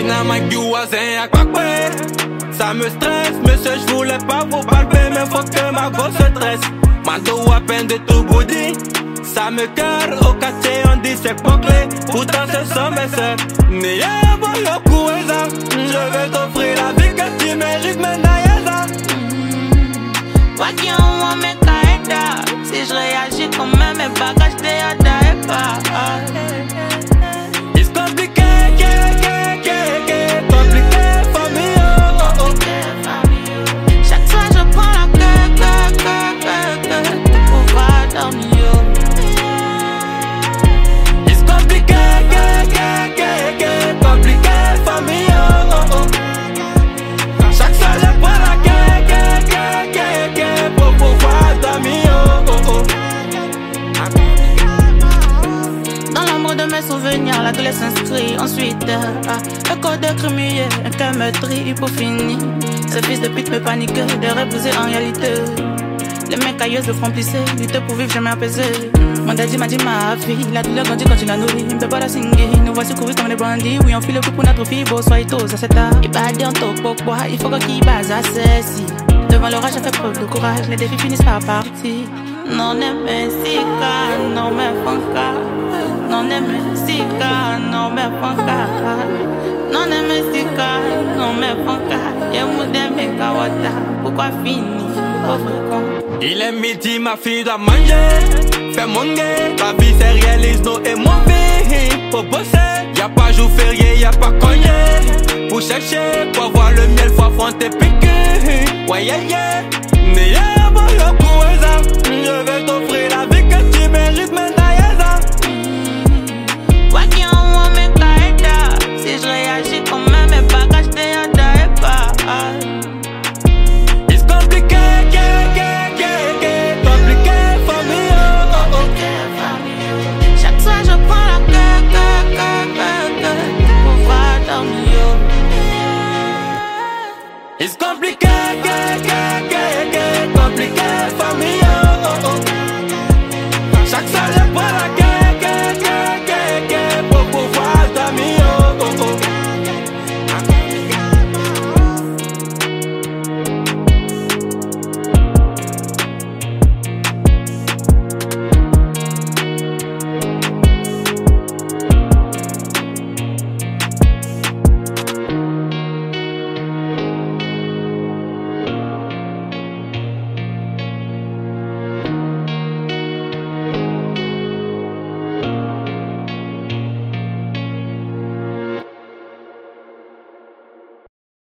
Ça me stresse, monsieur, je voulais pas vous palper, mais faut que ma go se dresse. Mando à peine de tout body. Ça me cœur au quartier, on dit c'est pas clé. Pourtant ce sont mes sœurs. Nia boyo kuweza. Je vais t'offrir la vie que tu mérites, mais naïza. Waki on va me caïda. Si je réagis comme même mes bagages de yada et pas. It's compliqué, compliqué for me, oh, oh. Chaque soir je prends la queue pour pouvoir dormir. It's compliqué, compliqué for me, oh, oh. Chaque soir je prends la queue pour pouvoir dormir, oh, oh, oh. Dans l'ombre de mes souvenirs, la douleur s'inscrit. Ensuite, le code criminel, un cœur meurtri pour finir. Ce fils de pute me panique, de repousser en réalité. Les mecs cailleuses le font plisser, lutter pour vivre jamais apaisé. Mon daddy m'a dit ma fille, la douleur grandit quand tu la nourris. Il me peut pas la singuer, nous voici courir comme des bandits. Oui, on file le coup pour notre fille, beau sois tôt, ça c'est tard. Il va dire en top, pourquoi il faut qu'il base à celle-ci. Devant l'orage, j'ai fait preuve de courage, les défis finissent par partir. Non, ne me sika, non, me fanka. Non, ne me sika, non, me fanka. Non, ne me sika, non, me fanka. Y'a moudé, me kawata. Pourquoi finir? Il est midi, ma fille doit manger. Fais mon gay, la vie c'est réalise, no et mon vie. Pour bosser, y'a pas jour férié, y'a pas cogné. Pour chercher, pour voir le miel, faut affronter piqué. Ouais, yeah, yeah. Mais y'a bon, y'a je vais t'offrir la vie.